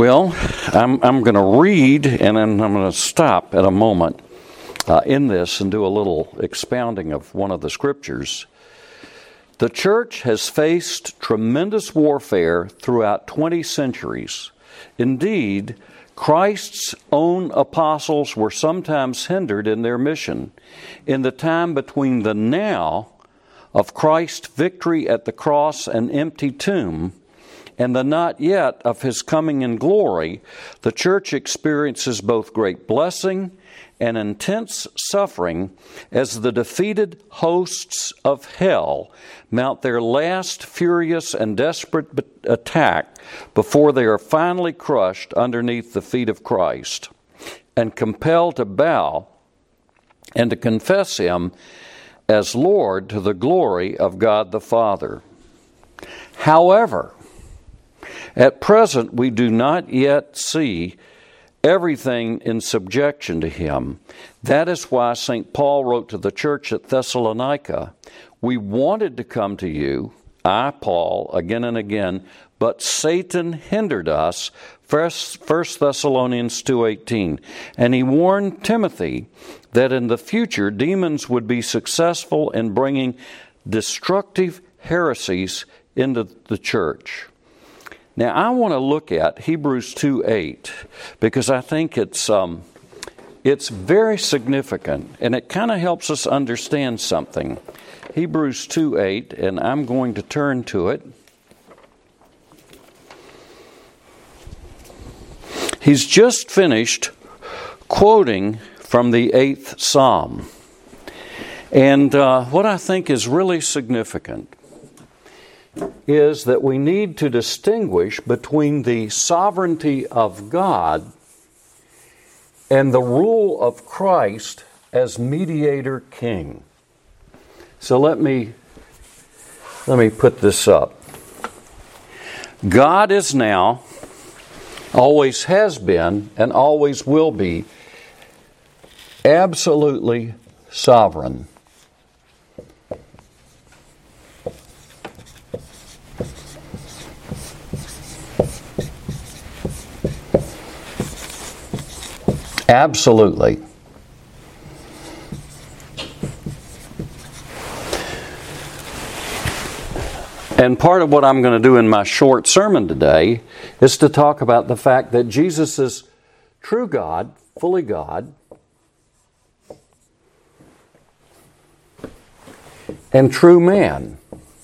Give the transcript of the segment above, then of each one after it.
Well, I'm going to read, and then I'm going to stop at a moment in this and do a little expounding of one of the scriptures. The church has faced tremendous warfare throughout 20 centuries. Indeed, Christ's own apostles were sometimes hindered in their mission. In the time between the now of Christ's victory at the cross and empty tomb and the not yet of His coming in glory, the church experiences both great blessing and intense suffering as the defeated hosts of hell mount their last furious and desperate attack before they are finally crushed underneath the feet of Christ and compelled to bow and to confess Him as Lord to the glory of God the Father. However, at present we do not yet see everything in subjection to Him. That is why St. Paul wrote to the church at Thessalonica, "We wanted to come to you, I, Paul, again and again, but Satan hindered us." 1 Thessalonians 2:18. And he warned Timothy that in the future demons would be successful in bringing destructive heresies into the church. Now, I want to look at Hebrews 2:8 because I think it's very significant, and it kind of helps us understand something. Hebrews 2:8, and I'm going to turn to it. He's just finished quoting from the 8th Psalm. And what I think is really significant is that we need to distinguish between the sovereignty of God and the rule of Christ as mediator king. So let me put this up. God is now, always has been, and always will be absolutely sovereign. Absolutely. And part of what I'm going to do in my short sermon today is to talk about the fact that Jesus is true God, fully God, and true man.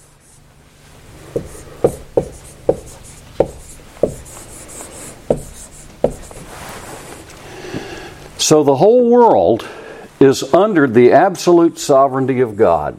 So the whole world is under the absolute sovereignty of God.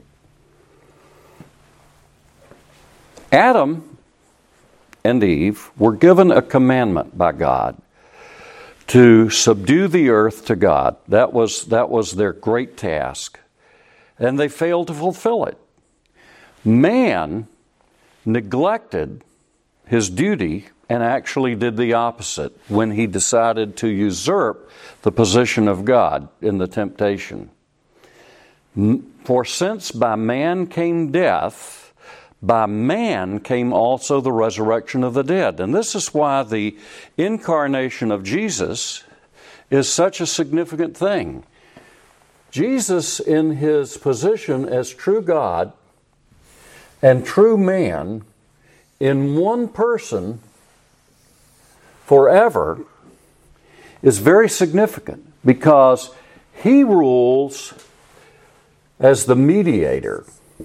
Adam and Eve were given a commandment by God to subdue the earth to God. That was their great task. And they failed to fulfill it. Man neglected his duty and actually did the opposite when he decided to usurp the position of God in the temptation. For since by man came death, by man came also the resurrection of the dead. And this is why the incarnation of Jesus is such a significant thing. Jesus, in His position as true God and true man, in one person, forever, is very significant because He rules as the mediator.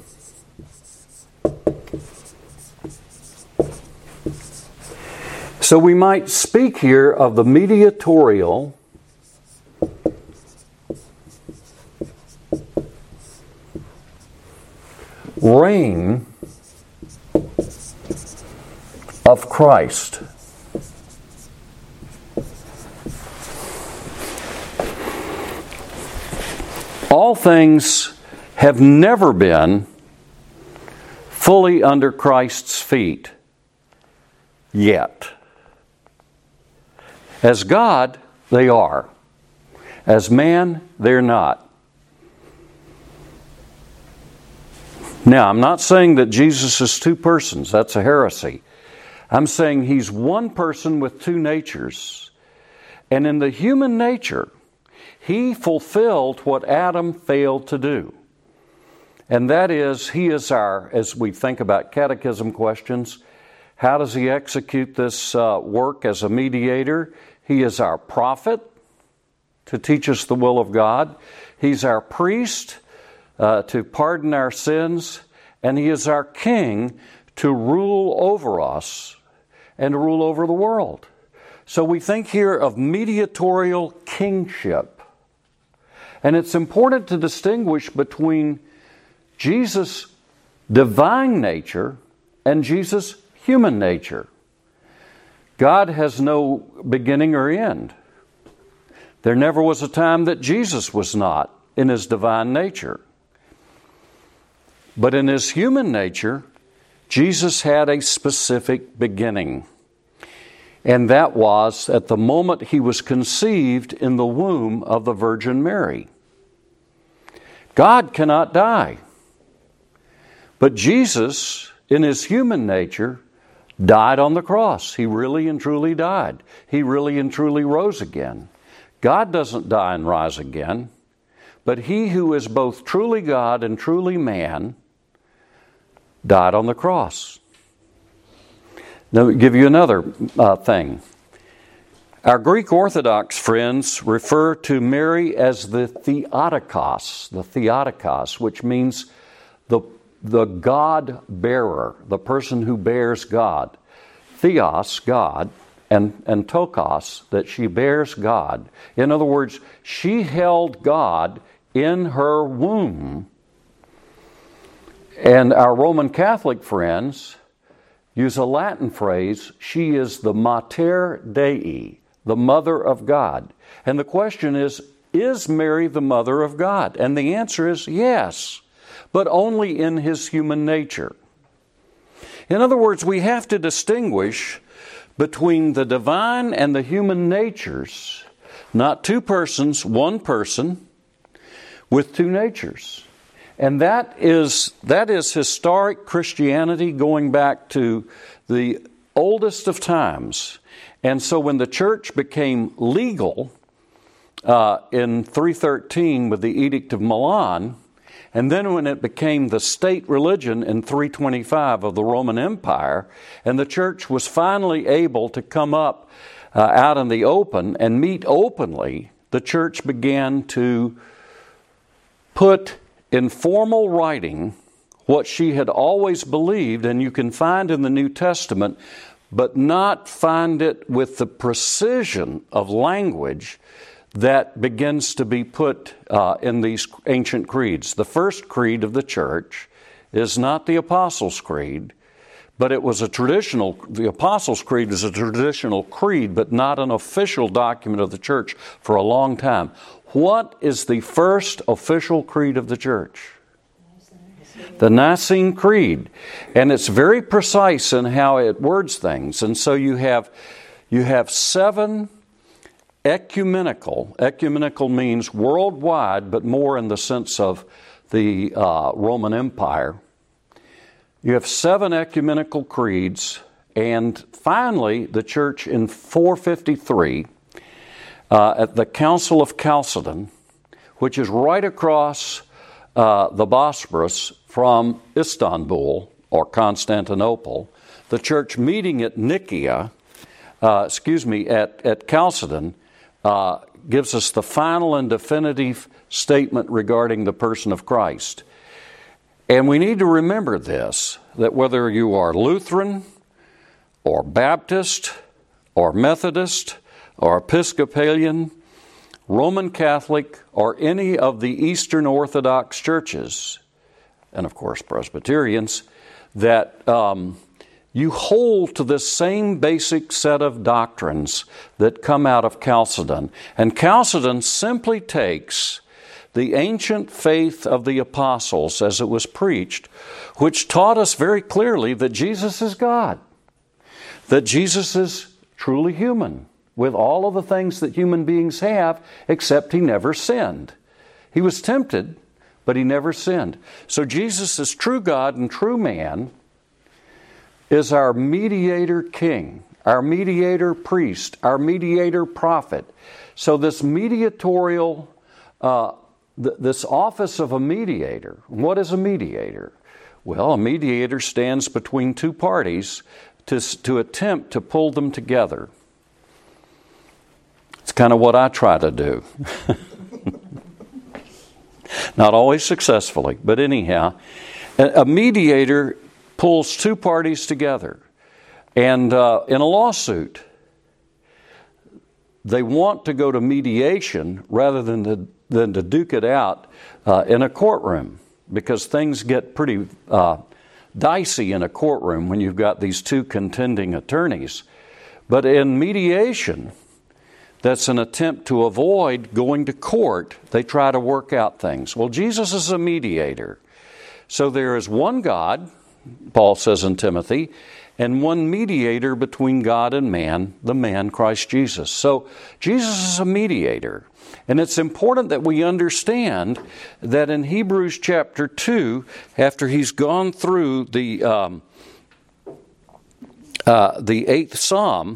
So we might speak here of the mediatorial reign of Christ. All things have never been fully under Christ's feet yet. As God, they are. As man, they're not. Now, I'm not saying that Jesus is two persons. That's a heresy. I'm saying He's one person with two natures. And in the human nature, He fulfilled what Adam failed to do. And that is, He is our, as we think about catechism questions, how does He execute this work as a mediator? He is our prophet to teach us the will of God. He's our priest to pardon our sins. And He is our king to rule over us and to rule over the world. So we think here of mediatorial kingship. And it's important to distinguish between Jesus' divine nature and Jesus' human nature. God has no beginning or end. There never was a time that Jesus was not in His divine nature. But in His human nature, Jesus had a specific beginning. And that was at the moment He was conceived in the womb of the Virgin Mary. God cannot die. But Jesus, in His human nature, died on the cross. He really and truly died. He really and truly rose again. God doesn't die and rise again. But He who is both truly God and truly man died on the cross. Now, I'll give you another thing. Our Greek Orthodox friends refer to Mary as the Theotokos, which means the God-bearer, the person who bears God. Theos, God, and tokos, that she bears God. In other words, she held God in her womb. And our Roman Catholic friends use a Latin phrase, she is the Mater Dei, the Mother of God. And the question is Mary the Mother of God? And the answer is yes, but only in His human nature. In other words, we have to distinguish between the divine and the human natures, not two persons, one person with two natures. And that is historic Christianity going back to the oldest of times. And so when the church became legal in 313 with the Edict of Milan, and then when it became the state religion in 325 of the Roman Empire, and the church was finally able to come up out in the open and meet openly, the church began to put in formal writing what she had always believed, and you can find in the New Testament, but not find it with the precision of language that begins to be put in these ancient creeds. The first creed of the church is not the Apostles' Creed, but it was the Apostles' Creed was a traditional creed, but not an official document of the church for a long time. What is the first official creed of the church? The Nicene Creed. And it's very precise in how it words things. And so you have 7 ecumenical. Ecumenical means worldwide, but more in the sense of the Roman Empire. You have 7 ecumenical creeds. And finally, the church in 453, at the Council of Chalcedon, which is right across the Bosporus from Istanbul or Constantinople, the church meeting at Nicaea, at Chalcedon, gives us the final and definitive statement regarding the person of Christ. And we need to remember this, that whether you are Lutheran or Baptist or Methodist or Episcopalian, Roman Catholic, or any of the Eastern Orthodox churches, and of course Presbyterians, that you hold to this same basic set of doctrines that come out of Chalcedon. And Chalcedon simply takes the ancient faith of the apostles as it was preached, which taught us very clearly that Jesus is God, that Jesus is truly human, with all of the things that human beings have, except He never sinned. He was tempted, but He never sinned. So Jesus is true God and true man, is our mediator king, our mediator priest, our mediator prophet. So this mediatorial, this office of a mediator, what is a mediator? Well, a mediator stands between two parties to attempt to pull them together. It's kind of what I try to do. Not always successfully, but anyhow, a mediator pulls two parties together. And in a lawsuit, they want to go to mediation rather than to duke it out in a courtroom, because things get pretty dicey in a courtroom when you've got these two contending attorneys. But in mediation, that's an attempt to avoid going to court. They try to work out things. Well, Jesus is a mediator. So there is one God, Paul says in Timothy, and one mediator between God and man, the man Christ Jesus. So Jesus is a mediator. And it's important that we understand that in Hebrews chapter 2, after he's gone through the 8th Psalm,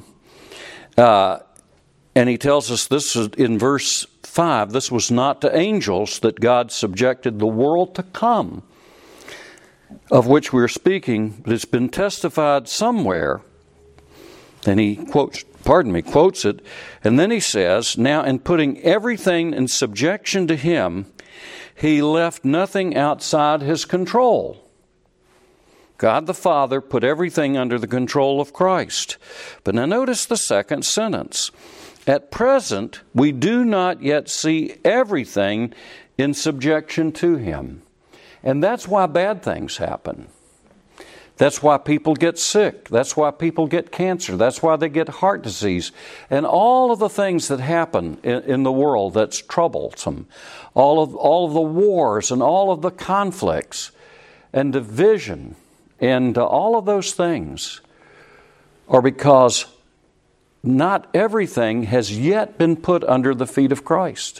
and he tells us this is in verse 5, this was not to angels that God subjected the world to come, of which we're speaking, but it's been testified somewhere. And he quotes it, and then he says, now in putting everything in subjection to him, he left nothing outside his control. God the Father put everything under the control of Christ. But now notice the second sentence. At present, we do not yet see everything in subjection to him. And that's why bad things happen. That's why people get sick. That's why people get cancer. That's why they get heart disease. And all of the things that happen in the world that's troublesome, all of the wars and all of the conflicts and division and all of those things are because not everything has yet been put under the feet of Christ.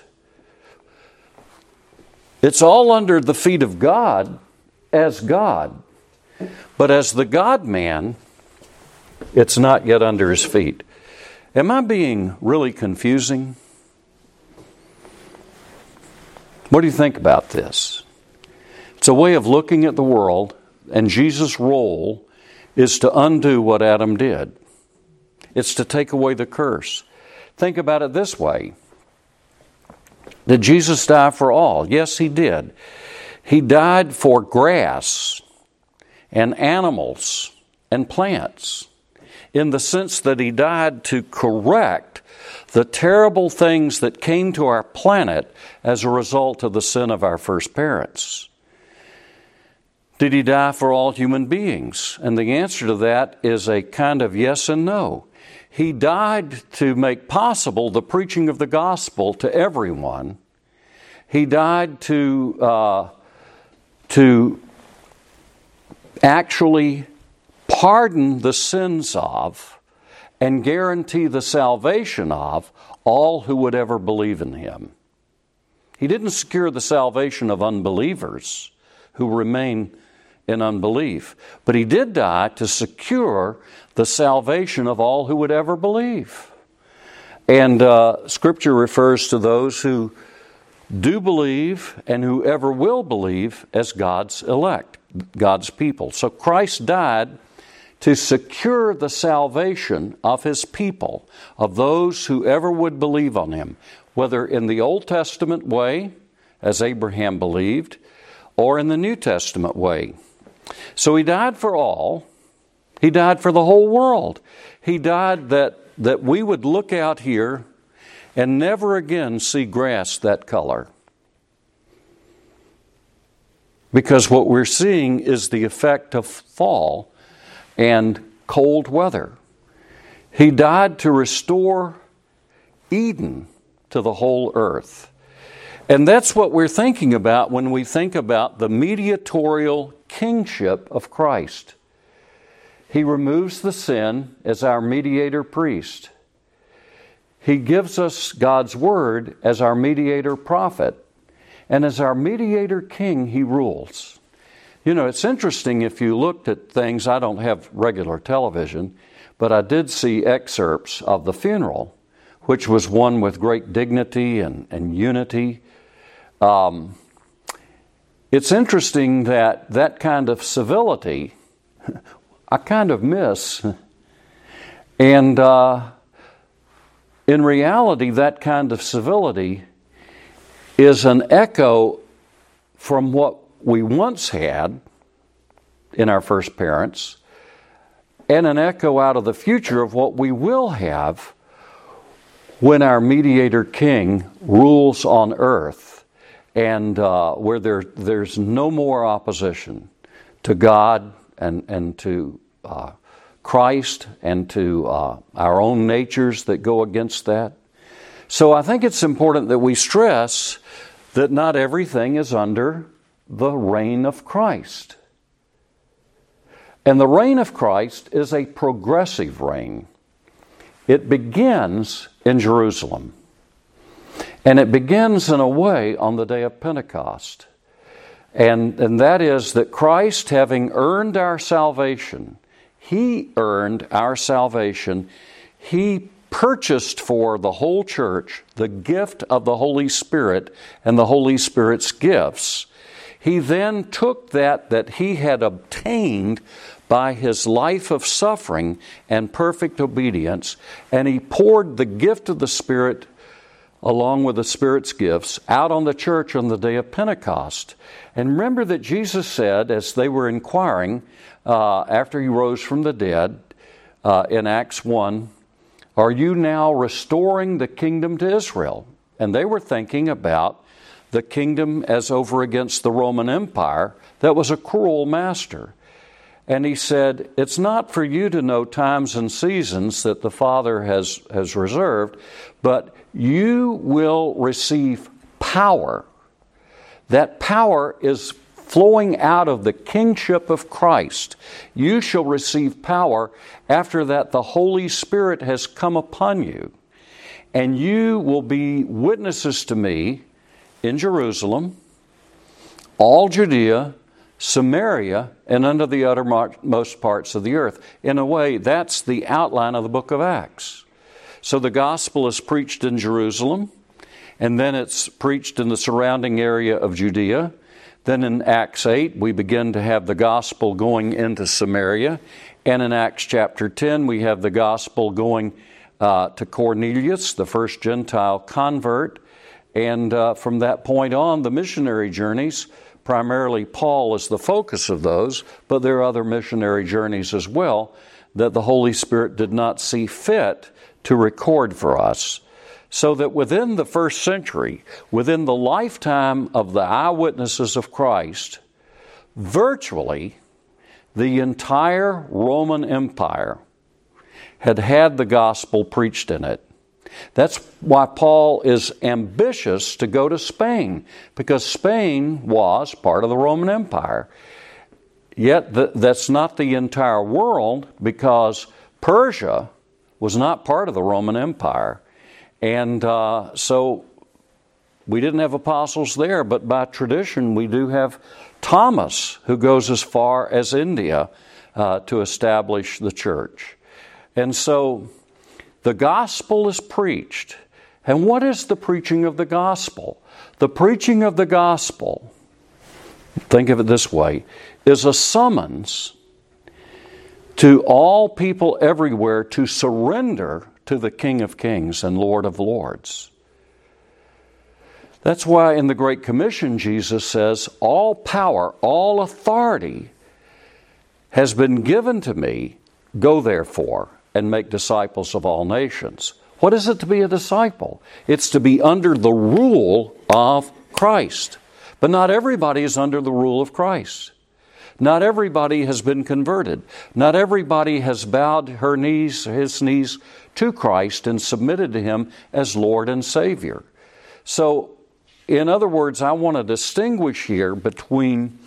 It's all under the feet of God as God. But as the God-man, it's not yet under his feet. Am I being really confusing? What do you think about this? It's a way of looking at the world, and Jesus' role is to undo what Adam did. It's to take away the curse. Think about it this way. Did Jesus die for all? Yes, he did. He died for grass and animals and plants, in the sense that he died to correct the terrible things that came to our planet as a result of the sin of our first parents. Did he die for all human beings? And the answer to that is a kind of yes and no. He died to make possible the preaching of the gospel to everyone. He died to actually pardon the sins of and guarantee the salvation of all who would ever believe in him. He didn't secure the salvation of unbelievers who remain in unbelief, but he did die to secure the salvation of all who would ever believe. And Scripture refers to those who do believe and who ever will believe as God's elect, God's people. So Christ died to secure the salvation of his people, of those who ever would believe on him, whether in the Old Testament way, as Abraham believed, or in the New Testament way. So he died for all. He died for the whole world. He died that we would look out here and never again see grass that color. Because what we're seeing is the effect of fall and cold weather. He died to restore Eden to the whole earth. And that's what we're thinking about when we think about the mediatorial kingship of Christ. He removes the sin as our mediator priest. He gives us God's word as our mediator prophet. And as our mediator king, he rules. You know, it's interesting if you looked at things. I don't have regular television, but I did see excerpts of the funeral, which was one with great dignity and unity. It's interesting that kind of civility I kind of miss. And in reality, that kind of civility is an echo from what we once had in our first parents, and an echo out of the future of what we will have when our mediator king rules on earth, and where there's no more opposition to God and to Christ and to our own natures that go against that. So I think it's important that we stress that not everything is under the reign of Christ. And the reign of Christ is a progressive reign. It begins in Jerusalem. And it begins in a way on the day of Pentecost. And that is that Christ, having earned our salvation, He earned our salvation. He purchased for the whole church the gift of the Holy Spirit and the Holy Spirit's gifts. He then took that He had obtained by His life of suffering and perfect obedience, and He poured the gift of the Spirit along with the Spirit's gifts out on the church on the day of Pentecost. And remember that Jesus said, as they were inquiring after He rose from the dead in Acts 1, "Are you now restoring the kingdom to Israel?" And they were thinking about the kingdom as over against the Roman Empire that was a cruel master. And He said, "It's not for you to know times and seasons that the Father has reserved, but you will receive power." That power is flowing out of the kingship of Christ. You shall receive power. After that, the Holy Spirit has come upon you. And you will be witnesses to me in Jerusalem, all Judea, Samaria, and unto the uttermost parts of the earth. In a way, that's the outline of the book of Acts. So the gospel is preached in Jerusalem, and then it's preached in the surrounding area of Judea. Then in Acts 8, we begin to have the gospel going into Samaria. And in Acts chapter 10, we have the gospel going to Cornelius, the first Gentile convert. And from that point on, the missionary journeys, primarily Paul is the focus of those, but there are other missionary journeys as well that the Holy Spirit did not see fit to record for us. So that within the first century, within the lifetime of the eyewitnesses of Christ, virtually the entire Roman Empire had the gospel preached in it. That's why Paul is ambitious to go to Spain, because Spain was part of the Roman Empire. Yet that's not the entire world, because Persia was not part of the Roman Empire. And so we didn't have apostles there, but by tradition we do have Thomas, who goes as far as India to establish the church. And so the gospel is preached. And what is the preaching of the gospel? The preaching of the gospel, think of it this way, is a summons to all people everywhere to surrender to the King of Kings and Lord of Lords. That's why in the Great Commission Jesus says, "All power, all authority has been given to me. Go therefore and make disciples of all nations." What is it to be a disciple? It's to be under the rule of Christ. But not everybody is under the rule of Christ. Not everybody has been converted. Not everybody has bowed his knees to Christ and submitted to Him as Lord and Savior. So, in other words, I want to distinguish here between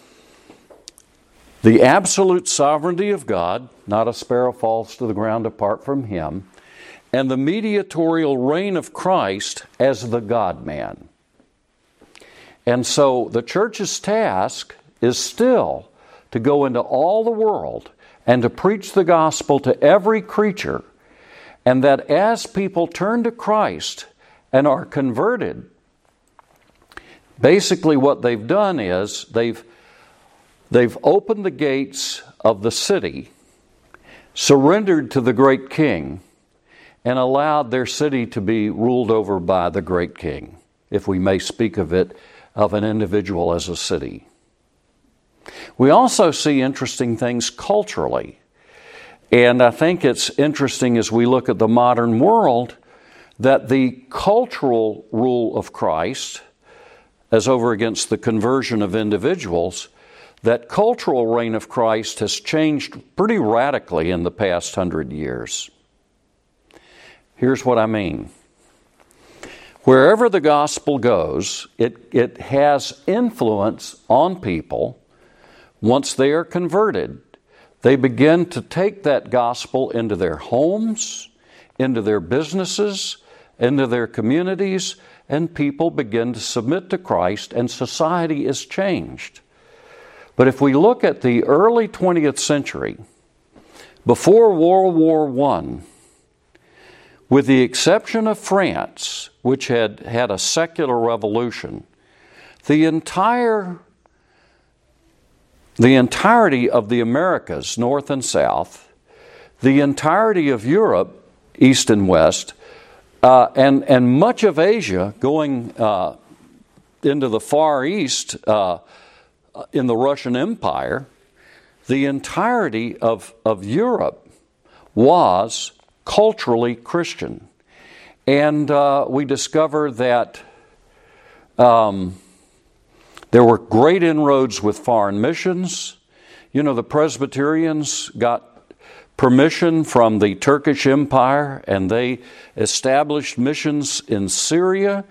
the absolute sovereignty of God, not a sparrow falls to the ground apart from Him, and the mediatorial reign of Christ as the God-man. And so the church's task is still to go into all the world and to preach the gospel to every creature, and that as people turn to Christ and are converted, basically what they've done is they've opened the gates of the city, surrendered to the great king, and allowed their city to be ruled over by the great king, if we may speak of it, of an individual as a city. We also see interesting things culturally. And I think it's interesting as we look at the modern world that the cultural rule of Christ, as over against the conversion of individuals, that cultural reign of Christ has changed pretty radically in the past 100 years. Here's what I mean. Wherever the gospel goes, it has influence on people. Once they are converted, they begin to take that gospel into their homes, into their businesses, into their communities, and people begin to submit to Christ, and society is changed. But if we look at the early 20th century, before World War I, with the exception of France, which had had a secular revolution, the entirety of the Americas, North and South, the entirety of Europe, East and West, and much of Asia going into the Far East in the Russian Empire, the entirety of Europe was culturally Christian. And we discover that there were great inroads with foreign missions. You know, the Presbyterians got permission from the Turkish Empire, and they established missions in Syria.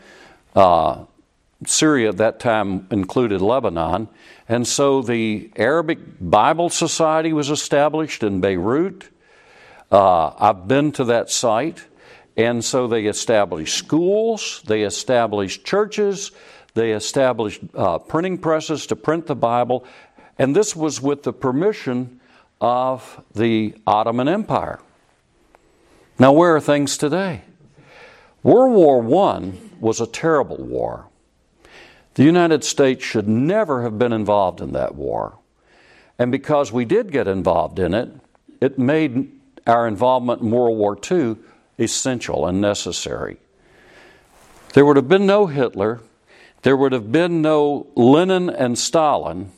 Syria at that time included Lebanon. And so the Arabic Bible Society was established in Beirut. I've been to that site. And so they established schools, they established churches, they established printing presses to print the Bible, and this was with the permission of the Ottoman Empire. Now, where are things today? World War I was a terrible war. The United States should never have been involved in that war. And because we did get involved in it, it made our involvement in World War II essential and necessary. There would have been no Hitler, there would have been no Lenin and Stalin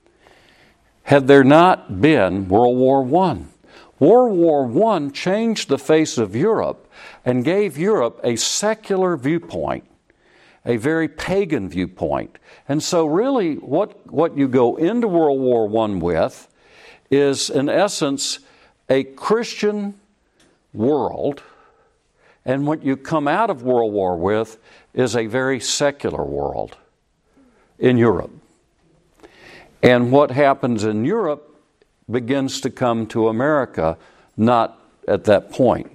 had there not been World War I. World War I changed the face of Europe and gave Europe a secular viewpoint, a very pagan viewpoint. And so really what you go into World War I with is, in essence, a Christian world, and what you come out of World War with is a very secular world in Europe. And what happens in Europe begins to come to America, not at that point.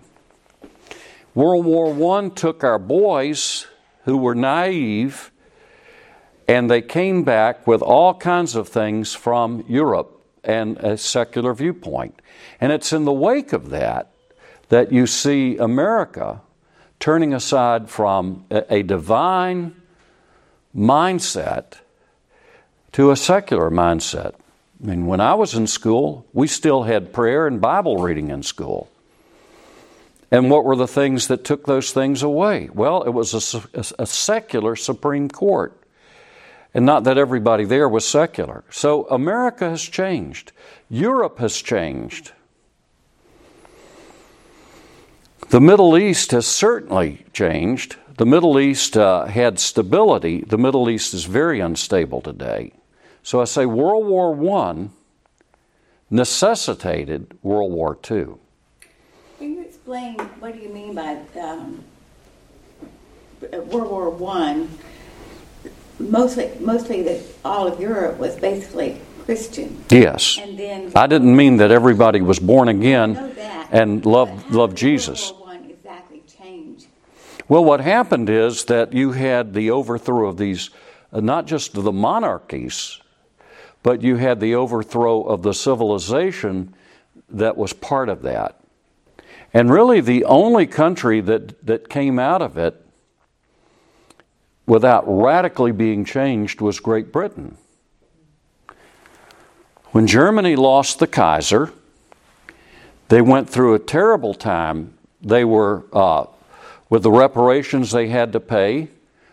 World War I took our boys who were naive, and they came back with all kinds of things from Europe and a secular viewpoint. And it's in the wake of that you see America turning aside from a divine mindset to a secular mindset. I mean, when I was in school, we still had prayer and Bible reading in school. And what were the things that took those things away? Well, it was a secular Supreme Court. And not that everybody there was secular. So America has changed. Europe has changed. The Middle East has certainly changed. The Middle East had stability. The Middle East is very unstable today. So I say World War I necessitated World War II. Can you explain what do you mean by World War I? Mostly that all of Europe was basically Christian. Yes. And then I didn't mean that everybody was born again and loved Jesus. World War I exactly changed? Well, what happened is that you had the overthrow of these, not just the monarchies, but you had the overthrow of the civilization that was part of that. And really the only country that came out of it without radically being changed was Great Britain. When Germany lost the Kaiser, they went through a terrible time. They were, with the reparations they had to pay,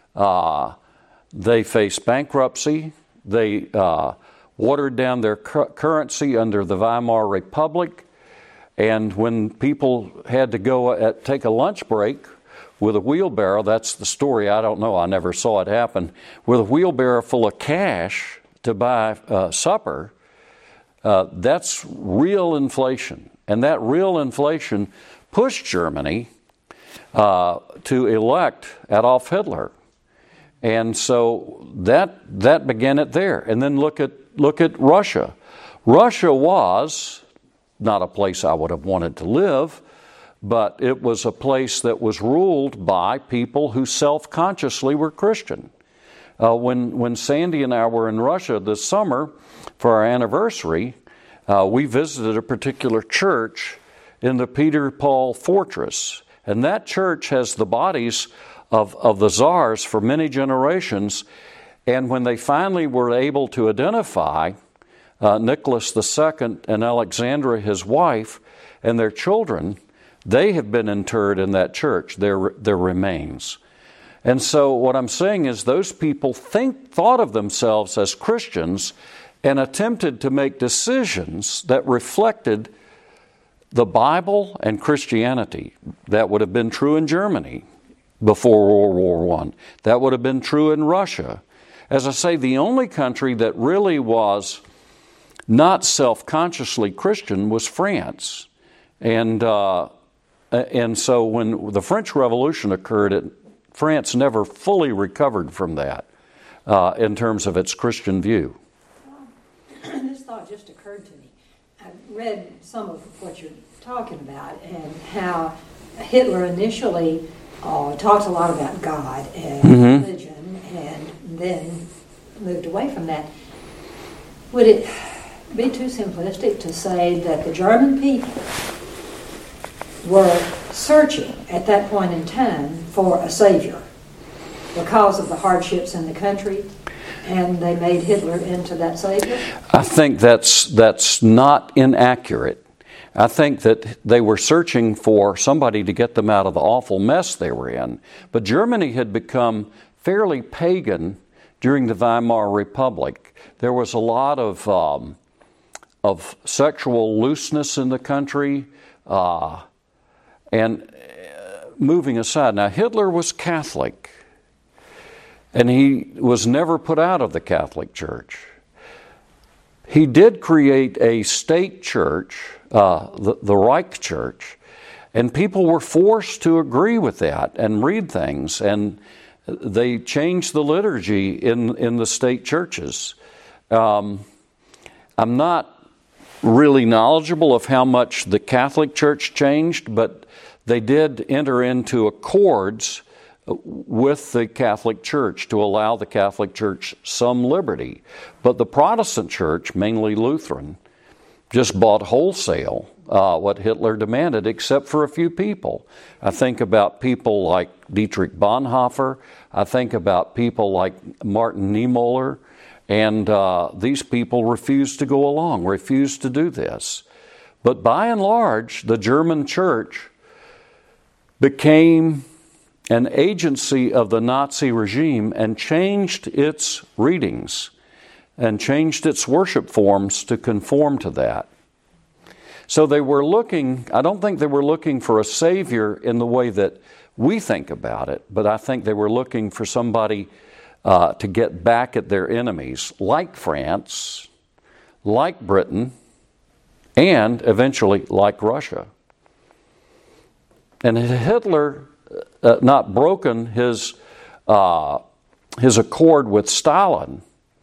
they faced bankruptcy. They watered down their currency under the Weimar Republic. And when people had to go take a lunch break with a wheelbarrow, that's the story, I don't know, I never saw it happen, with a wheelbarrow full of cash to buy supper, that's real inflation. And that real inflation pushed Germany to elect Adolf Hitler. And so that began it there. And then look at Russia. Russia was not a place I would have wanted to live, but it was a place that was ruled by people who self-consciously were Christian. When Sandy and I were in Russia this summer for our anniversary, we visited a particular church in the Peter Paul Fortress. And that church has the bodies of the czars for many generations. And when they finally were able to identify Nicholas II and Alexandra, his wife, and their children, they have been interred in that church, their remains. And so what I'm saying is those people thought of themselves as Christians and attempted to make decisions that reflected the Bible and Christianity. That would have been true in Germany before World War I. That would have been true in Russia. As I say, the only country that really was not self-consciously Christian was France. And so when the French Revolution occurred, France never fully recovered from that in terms of its Christian view. This thought just occurred to me. I read some of what you're talking about and how Hitler initially talked a lot about God and religion and then moved away from that. Would it be too simplistic to say that the German people were searching at that point in time for a savior because of the hardships in the country, and they made Hitler into that savior? I think that's not inaccurate. I think that they were searching for somebody to get them out of the awful mess they were in. But Germany had become fairly pagan during the Weimar Republic. There was a lot of sexual looseness in the country. And moving aside, now Hitler was Catholic, and he was never put out of the Catholic Church. He did create a state church, the Reich Church, and people were forced to agree with that and read things, and they changed the liturgy in the state churches. I'm not really knowledgeable of how much the Catholic Church changed, but they did enter into accords with the Catholic Church to allow the Catholic Church some liberty. But the Protestant Church, mainly Lutheran, just bought wholesale what Hitler demanded, except for a few people. I think about people like Dietrich Bonhoeffer. I think about people like Martin Niemöller. And these people refused to go along, refused to do this. But by and large, the German church became an agency of the Nazi regime and changed its readings and changed its worship forms to conform to that. So they were looking, I don't think they were looking for a savior in the way that we think about it, but I think they were looking for somebody to get back at their enemies, like France, like Britain, and eventually like Russia. And had Hitler not broken his accord with Stalin,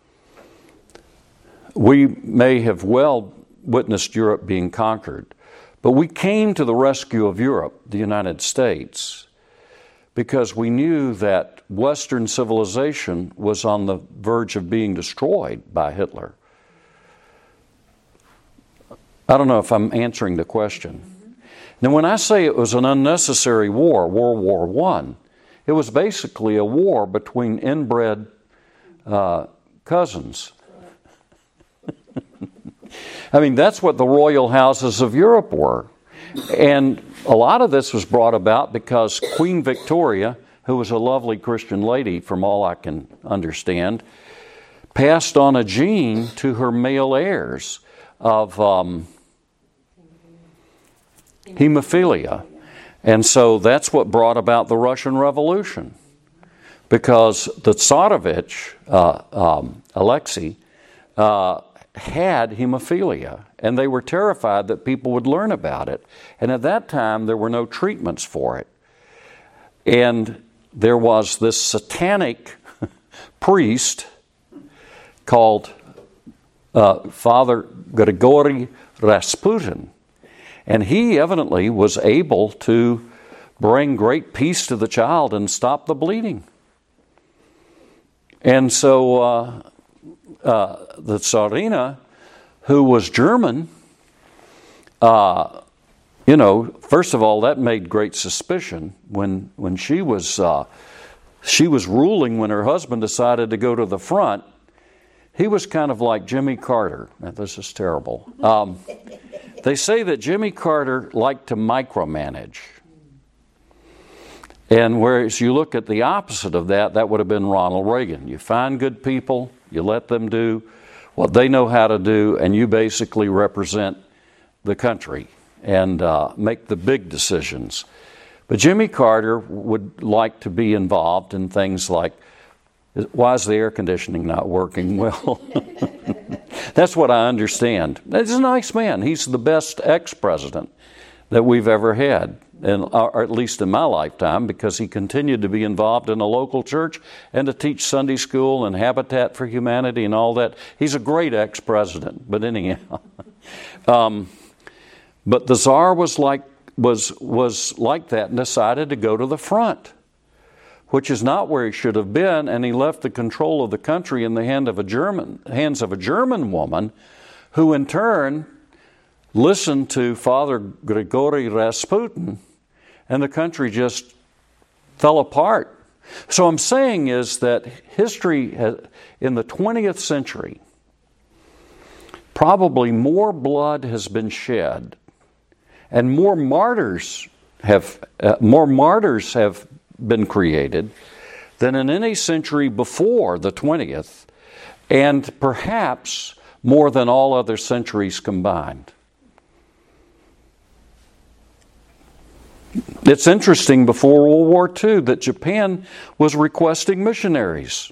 we may have well witnessed Europe being conquered. But we came to the rescue of Europe, the United States, because we knew that Western civilization was on the verge of being destroyed by Hitler. I don't know if I'm answering the question. Now, when I say it was an unnecessary war, World War I, it was basically a war between inbred cousins. I mean, that's what the royal houses of Europe were. And a lot of this was brought about because Queen Victoria, who was a lovely Christian lady from all I can understand, passed on a gene to her male heirs of hemophilia. And so that's what brought about the Russian Revolution. Because the Tsarevich, Alexei, had hemophilia, and they were terrified that people would learn about it. And at that time, there were no treatments for it. And there was this satanic priest called Father Grigory Rasputin. And he evidently was able to bring great peace to the child and stop the bleeding. And so the Tsarina, who was German, first of all, that made great suspicion when she was ruling when her husband decided to go to the front. He was kind of like Jimmy Carter. Now, this is terrible. They say that Jimmy Carter liked to micromanage. And whereas you look at the opposite of that, that would have been Ronald Reagan. You find good people, you let them do what they know how to do, and you basically represent the country and make the big decisions. But Jimmy Carter would like to be involved in things like, why is the air conditioning not working well? That's what I understand. He's a nice man. He's the best ex-president that we've ever had, or at least in my lifetime, because he continued to be involved in a local church and to teach Sunday school and Habitat for Humanity and all that. He's a great ex-president, but anyhow. But the Tsar was like that and decided to go to the front, which is not where he should have been, and he left the control of the country in the hands of a German woman, who in turn listened to Father Grigory Rasputin, and the country just fell apart. So I'm saying is that history in the 20th century, probably more blood has been shed, and more martyrs have been created than in any century before the 20th, and perhaps more than all other centuries combined. It's interesting before World War II that Japan was requesting missionaries.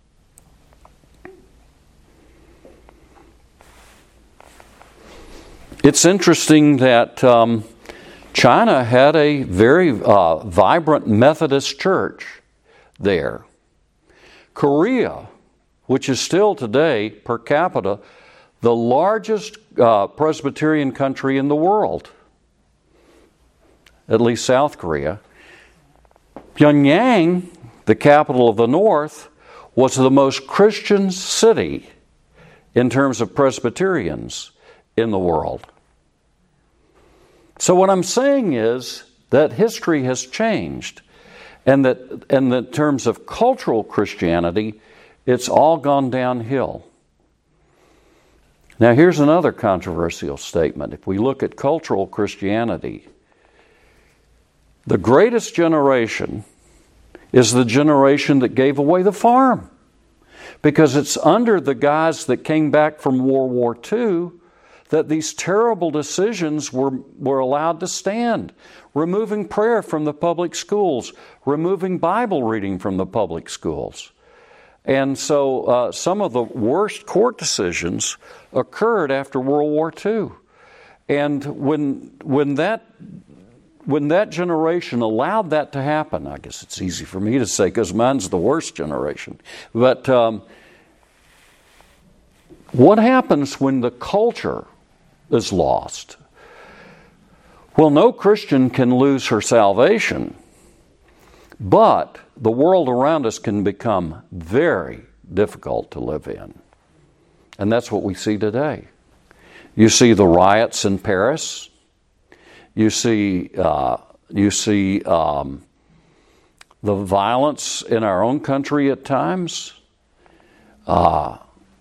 It's interesting that China had a very vibrant Methodist church there. Korea, which is still today, per capita, the largest Presbyterian country in the world, at least South Korea. Pyongyang, the capital of the North, was the most Christian city in terms of Presbyterians in the world. So what I'm saying is that history has changed, and that in the terms of cultural Christianity, it's all gone downhill. Now here's another controversial statement. If we look at cultural Christianity, the greatest generation is the generation that gave away the farm, because it's under the guys that came back from World War II that these terrible decisions were allowed to stand. Removing prayer from the public schools, removing Bible reading from the public schools. And so some of the worst court decisions occurred after World War II. And when that generation allowed that to happen, I guess it's easy for me to say because mine's the worst generation, but what happens when the culture is lost? Well, no Christian can lose her salvation, but the world around us can become very difficult to live in. And that's what we see today. You see the riots in Paris. You see the violence in our own country at times. Are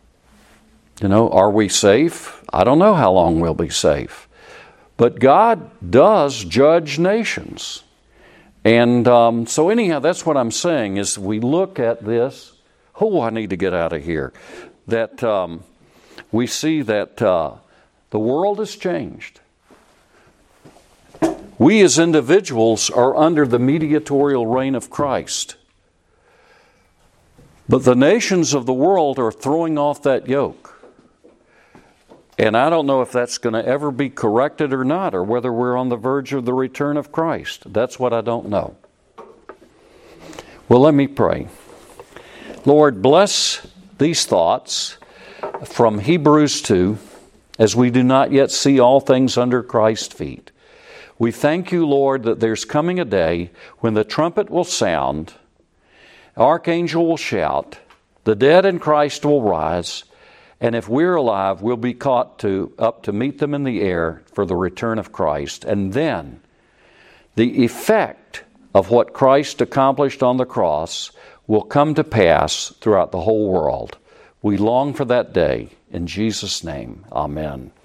we safe? I don't know how long we'll be safe. But God does judge nations. And so anyhow, that's what I'm saying is we look at this. Oh, I need to get out of here. That we see that the world has changed. We as individuals are under the mediatorial reign of Christ. But the nations of the world are throwing off that yoke. And I don't know if that's going to ever be corrected or not, or whether we're on the verge of the return of Christ. That's what I don't know. Well, let me pray. Lord, bless these thoughts from Hebrews 2, as we do not yet see all things under Christ's feet. We thank you, Lord, that there's coming a day when the trumpet will sound, archangel will shout, the dead in Christ will rise, and if we're alive, we'll be caught up to meet them in the air for the return of Christ. And then the effect of what Christ accomplished on the cross will come to pass throughout the whole world. We long for that day. In Jesus' name, amen.